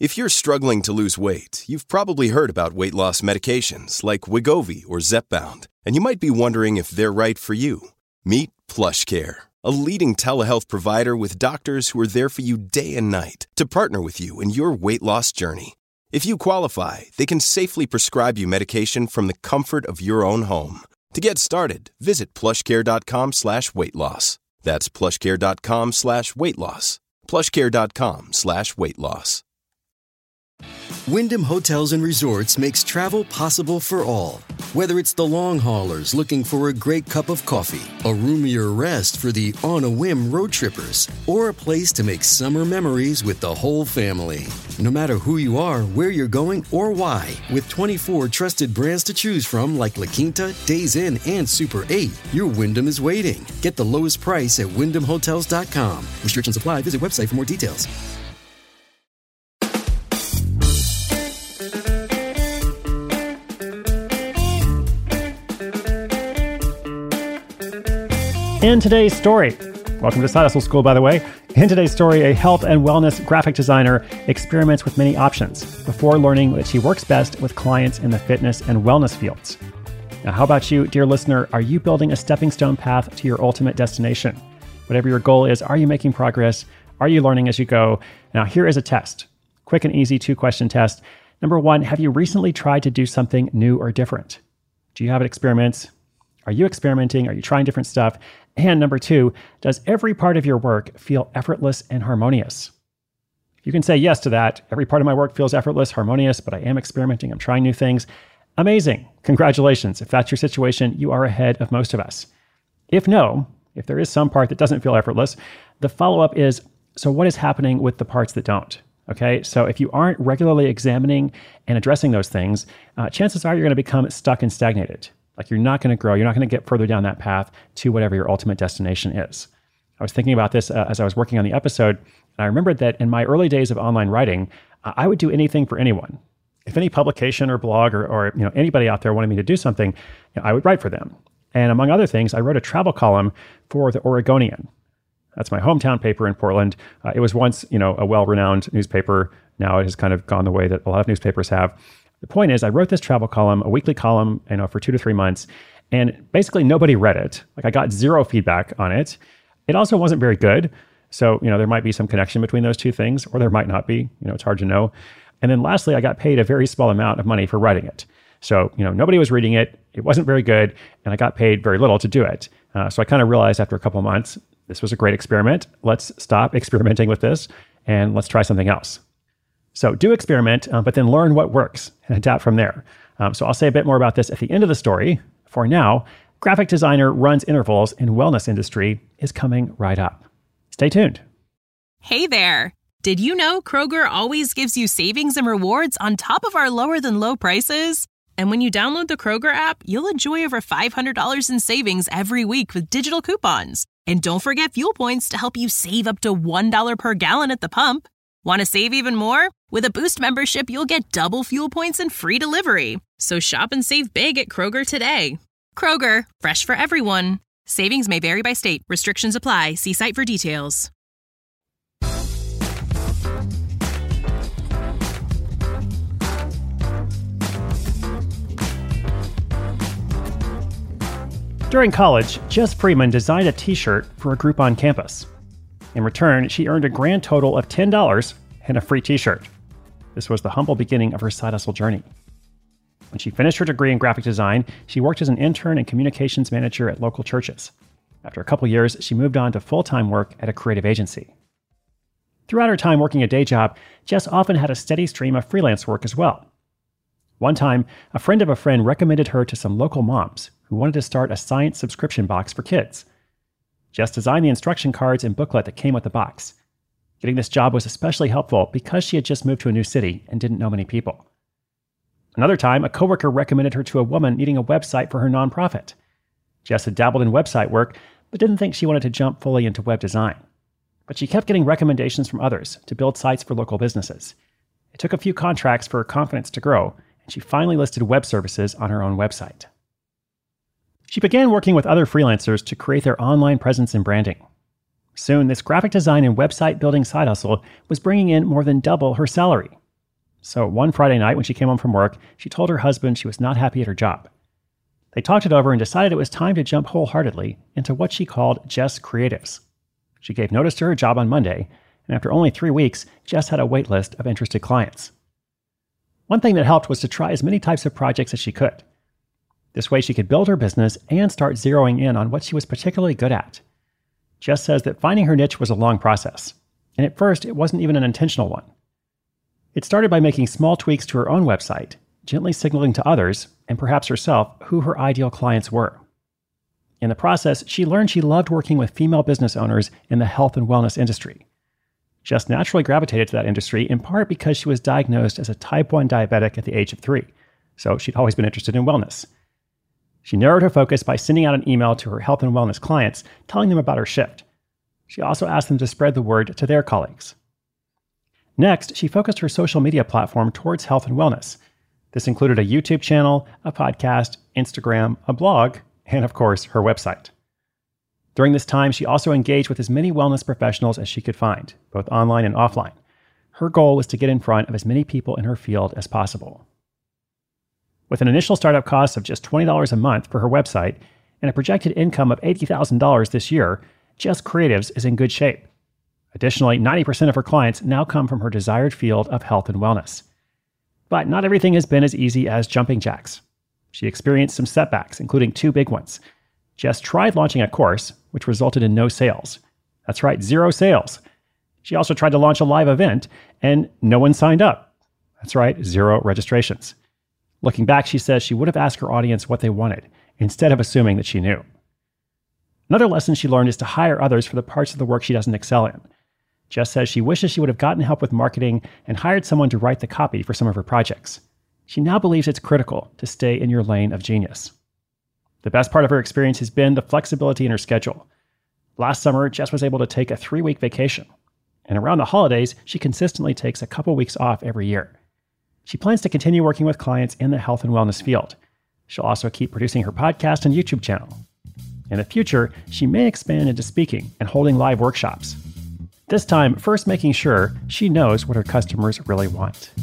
If you're struggling to lose weight, you've probably heard about weight loss medications like Wegovy or Zepbound, and you might be wondering if they're right for you. Meet PlushCare, a leading telehealth provider with doctors who are there for you day and night to partner with you in your weight loss journey. If you qualify, they can safely prescribe you medication from the comfort of your own home. To get started, visit plushcare.com/weightloss. That's plushcare.com/weightloss. plushcare.com/weightloss. Wyndham Hotels and Resorts makes travel possible for all. Whether it's the long haulers looking for a great cup of coffee, a roomier rest for the on-a-whim road trippers, or a place to make summer memories with the whole family. No matter who you are, where you're going, or why, with 24 trusted brands to choose from like La Quinta, Days Inn, and Super 8, your Wyndham is waiting. Get the lowest price at WyndhamHotels.com. Restrictions apply. Visit website for more details. In today's story, welcome to Side Hustle School, by the way. In today's story, a health and wellness graphic designer experiments with many options before learning that she works best with clients in the fitness and wellness fields. Now, how about you, dear listener? Are you building a stepping stone path to your ultimate destination? Whatever your goal is, are you making progress? Are you learning as you go? Now, here is a test. Quick and easy 2-question test. Number 1, have you recently tried to do something new or different? Do you have experiments? Are you experimenting? Are you trying different stuff? And number 2, does every part of your work feel effortless and harmonious? You can say yes to that. Every part of my work feels effortless, harmonious, but I am experimenting. I'm trying new things. Amazing. Congratulations. If that's your situation, you are ahead of most of us. If no, if there is some part that doesn't feel effortless, the follow-up is, so what is happening with the parts that don't? Okay, so if you aren't regularly examining and addressing those things, chances are you're going to become stuck and stagnated. Like you're not going to grow. You're not going to get further down that path to whatever your ultimate destination is. I was thinking about this as I was working on the episode, and I remembered that in my early days of online writing, I would do anything for anyone. If any publication or blog or anybody out there wanted me to do something, I would write for them. And among other things, I wrote a travel column for The Oregonian. That's my hometown paper in Portland. It was once, a well-renowned newspaper. Now it has kind of gone the way that a lot of newspapers have. The point is, I wrote this travel column, a weekly column, for 2 to 3 months, and basically nobody read it. Like I got zero feedback on it. It also wasn't very good. So, there might be some connection between those two things, or there might not be. It's hard to know. And then lastly, I got paid a very small amount of money for writing it. So, nobody was reading it. It wasn't very good, and I got paid very little to do it. So I kind of realized after a couple of months, this was a great experiment. Let's stop experimenting with this, and let's try something else. So do experiment, but then learn what works and adapt from there. So I'll say a bit more about this at the end of the story. For now, graphic designer runs intervals in wellness industry is coming right up. Stay tuned. Hey there. Did you know Kroger always gives you savings and rewards on top of our lower than low prices? And when you download the Kroger app, you'll enjoy over $500 in savings every week with digital coupons. And don't forget fuel points to help you save up to $1 per gallon at the pump. Want to save even more? With a Boost membership, you'll get double fuel points and free delivery. So shop and save big at Kroger today. Kroger, fresh for everyone. Savings may vary by state. Restrictions apply. See site for details. During college, Jess Freeman designed a t-shirt for a group on campus. In return, she earned a grand total of $10 and a free t-shirt. This was the humble beginning of her side hustle journey. When she finished her degree in graphic design, she worked as an intern and communications manager at local churches. After a couple years, she moved on to full-time work at a creative agency. Throughout her time working a day job, Jess often had a steady stream of freelance work as well. One time, a friend of a friend recommended her to some local moms who wanted to start a science subscription box for kids. Jess designed the instruction cards and booklet that came with the box. Getting this job was especially helpful because she had just moved to a new city and didn't know many people. Another time, a coworker recommended her to a woman needing a website for her nonprofit. Jess had dabbled in website work, but didn't think she wanted to jump fully into web design. But she kept getting recommendations from others to build sites for local businesses. It took a few contracts for her confidence to grow, and she finally listed web services on her own website. She began working with other freelancers to create their online presence and branding. Soon, this graphic design and website building side hustle was bringing in more than double her salary, So one Friday night when she came home from work, she told her husband she was not happy at her job. They talked it over and decided it was time to jump wholeheartedly into what she called Jess Creatives. She gave notice to her job on Monday, and after only 3 weeks, Jess had a wait list of interested clients. One thing that helped was to try as many types of projects as she could. This way she could build her business and start zeroing in on what she was particularly good at. Jess says that finding her niche was a long process, and at first it wasn't even an intentional one. It started by making small tweaks to her own website, gently signaling to others, and perhaps herself, who her ideal clients were. In the process, she learned she loved working with female business owners in the health and wellness industry. Jess naturally gravitated to that industry in part because she was diagnosed as a type 1 diabetic at the age of 3, so she'd always been interested in wellness. She narrowed her focus by sending out an email to her health and wellness clients, telling them about her shift. She also asked them to spread the word to their colleagues. Next, she focused her social media platform towards health and wellness. This included a YouTube channel, a podcast, Instagram, a blog, and of course, her website. During this time, she also engaged with as many wellness professionals as she could find, both online and offline. Her goal was to get in front of as many people in her field as possible. With an initial startup cost of just $20 a month for her website and a projected income of $80,000 this year, Jess Creatives is in good shape. Additionally, 90% of her clients now come from her desired field of health and wellness. But not everything has been as easy as jumping jacks. She experienced some setbacks, including 2 big ones. Jess tried launching a course, which resulted in no sales. That's right, 0 sales. She also tried to launch a live event, and no one signed up. That's right, 0 registrations. Looking back, she says she would have asked her audience what they wanted, instead of assuming that she knew. Another lesson she learned is to hire others for the parts of the work she doesn't excel in. Jess says she wishes she would have gotten help with marketing and hired someone to write the copy for some of her projects. She now believes it's critical to stay in your lane of genius. The best part of her experience has been the flexibility in her schedule. Last summer, Jess was able to take a 3-week vacation. And around the holidays, she consistently takes a couple weeks off every year. She plans to continue working with clients in the health and wellness field. She'll also keep producing her podcast and YouTube channel. In the future, she may expand into speaking and holding live workshops. This time, first making sure she knows what her customers really want.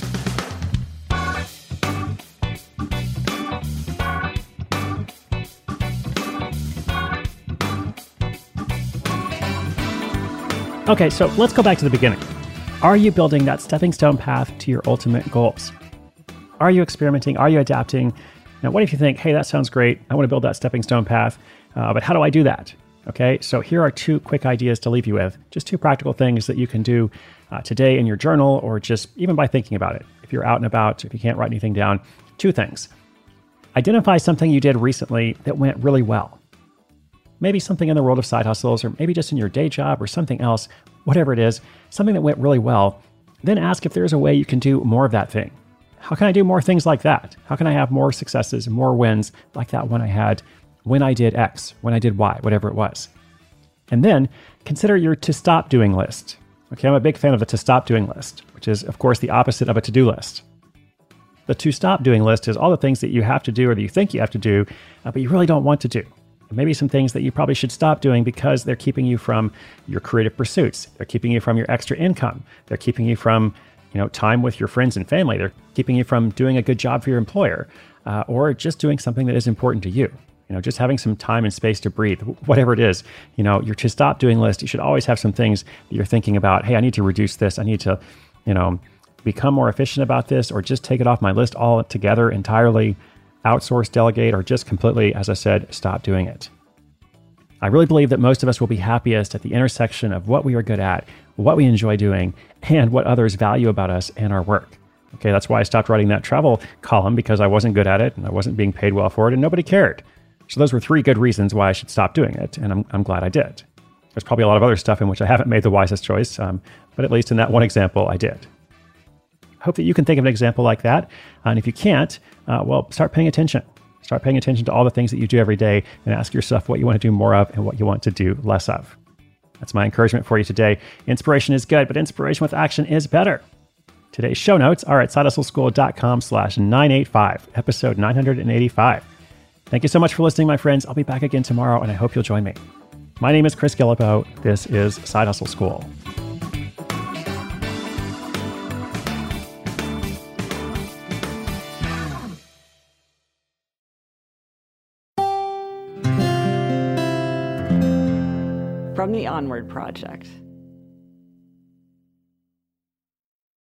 Okay, so let's go back to the beginning. Are you building that stepping stone path to your ultimate goals? Are you experimenting? Are you adapting? Now, what if you think, hey, that sounds great. I want to build that stepping stone path, but how do I do that? Okay, so here are 2 quick ideas to leave you with. Just 2 practical things that you can do today in your journal or just even by thinking about it. If you're out and about, if you can't write anything down, 2 things. Identify something you did recently that went really well. Maybe something in the world of side hustles, or maybe just in your day job or something else, whatever it is, something that went really well. Then ask if there's a way you can do more of that thing. How can I do more things like that? How can I have more successes and more wins like that one I had when I did X, when I did Y, whatever it was? And then consider your to stop doing list. Okay, I'm a big fan of the to stop doing list, which is, of course, the opposite of a to-do list. The to stop doing list is all the things that you have to do or that you think you have to do, but you really don't want to do. Maybe some things that you probably should stop doing because they're keeping you from your creative pursuits. They're keeping you from your extra income. They're keeping you from, time with your friends and family. They're keeping you from doing a good job for your employer, or just doing something that is important to you. Just having some time and space to breathe, whatever it is. Your to stop doing list, you should always have some things that you're thinking about. Hey, I need to reduce this. I need to, become more efficient about this, or just take it off my list altogether entirely. Outsource, delegate, or just completely, as I said, stop doing it. I really believe that most of us will be happiest at the intersection of what we are good at, what we enjoy doing, and what others value about us and our work. Okay, that's why I stopped writing that travel column, because I wasn't good at it and I wasn't being paid well for it and nobody cared. So those were 3 good reasons why I should stop doing it, and I'm glad I did. There's probably a lot of other stuff in which I haven't made the wisest choice, but at least in that one example, I did. Hope that you can think of an example like that. And if you can't, start paying attention. Start paying attention to all the things that you do every day and ask yourself what you want to do more of and what you want to do less of. That's my encouragement for you today. Inspiration is good, but inspiration with action is better. Today's show notes are at sidehustleschool.com/985, episode 985. Thank you so much for listening, my friends. I'll be back again tomorrow, and I hope you'll join me. My name is Chris Guillebeau. This is Side Hustle School. From the Onward Project.